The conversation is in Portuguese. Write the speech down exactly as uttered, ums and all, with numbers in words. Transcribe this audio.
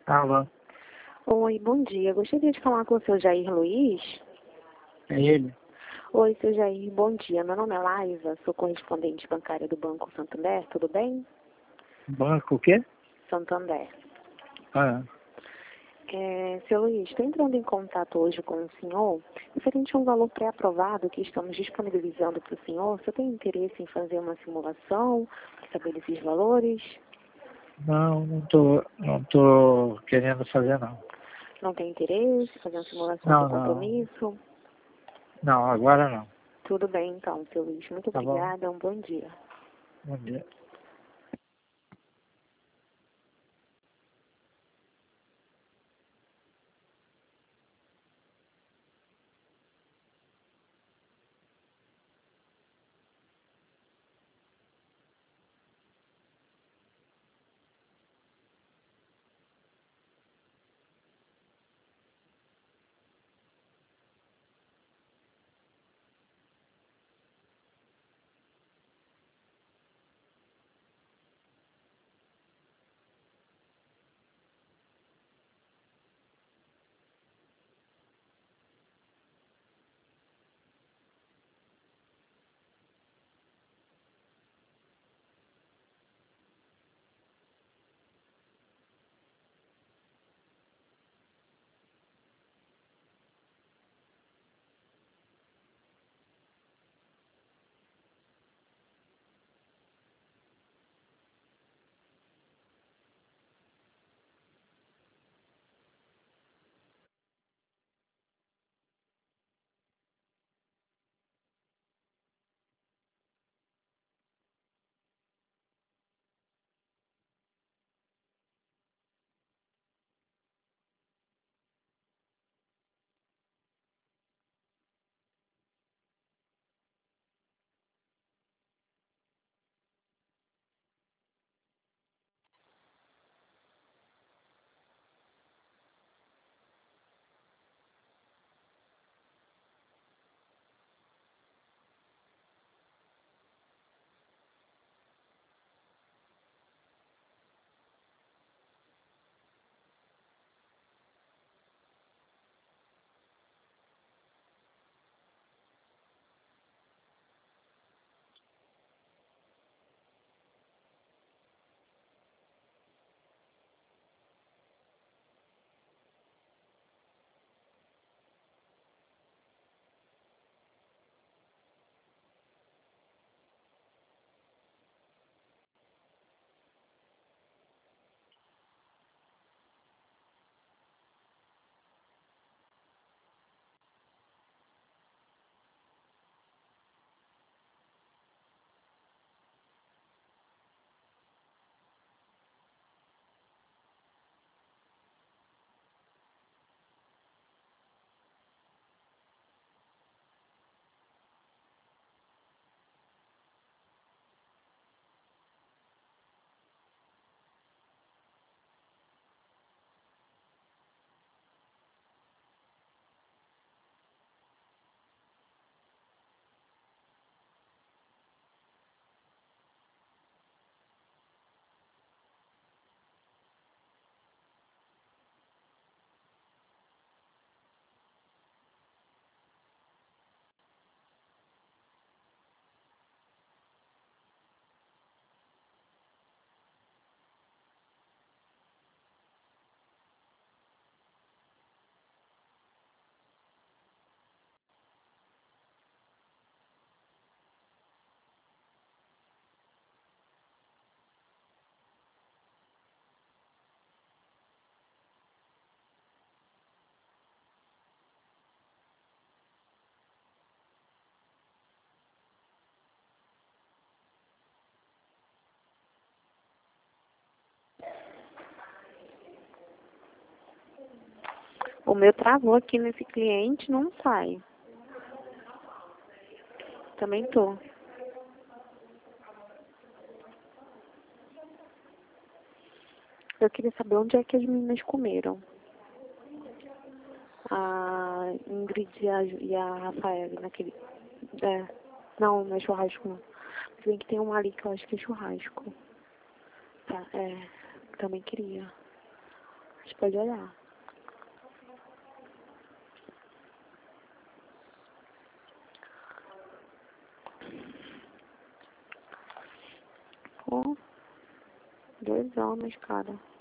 Alô, Oi, bom dia. Gostaria de falar com o seu Jair Luiz. é ele? Oi, seu Jair, bom dia. Meu nome é Laísa, sou correspondente bancária do Banco Santander, tudo bem? Banco o quê? Santander. Ah, É, seu Luiz, estou entrando em contato hoje com o senhor referente a um valor pré-aprovado que estamos disponibilizando para o senhor. Você tem interesse em fazer uma simulação, saber esses valores? não, não tô, não tô querendo fazer não. Não tem interesse em fazer uma simulação sem Não, não, compromisso? não, agora não. Tudo bem, então, seu Luiz. Muito Tá bom? obrigada, um bom dia. Bom dia. O meu travou aqui nesse cliente, não sai. Também tô. Eu queria saber onde é que as meninas comeram. A Ingrid e a, e a Rafaela, naquele... É, não, não é churrasco não. Se bem que tem um ali que eu acho que é churrasco. Tá, é, também queria. Você pode olhar. Ó, dois homens, cara.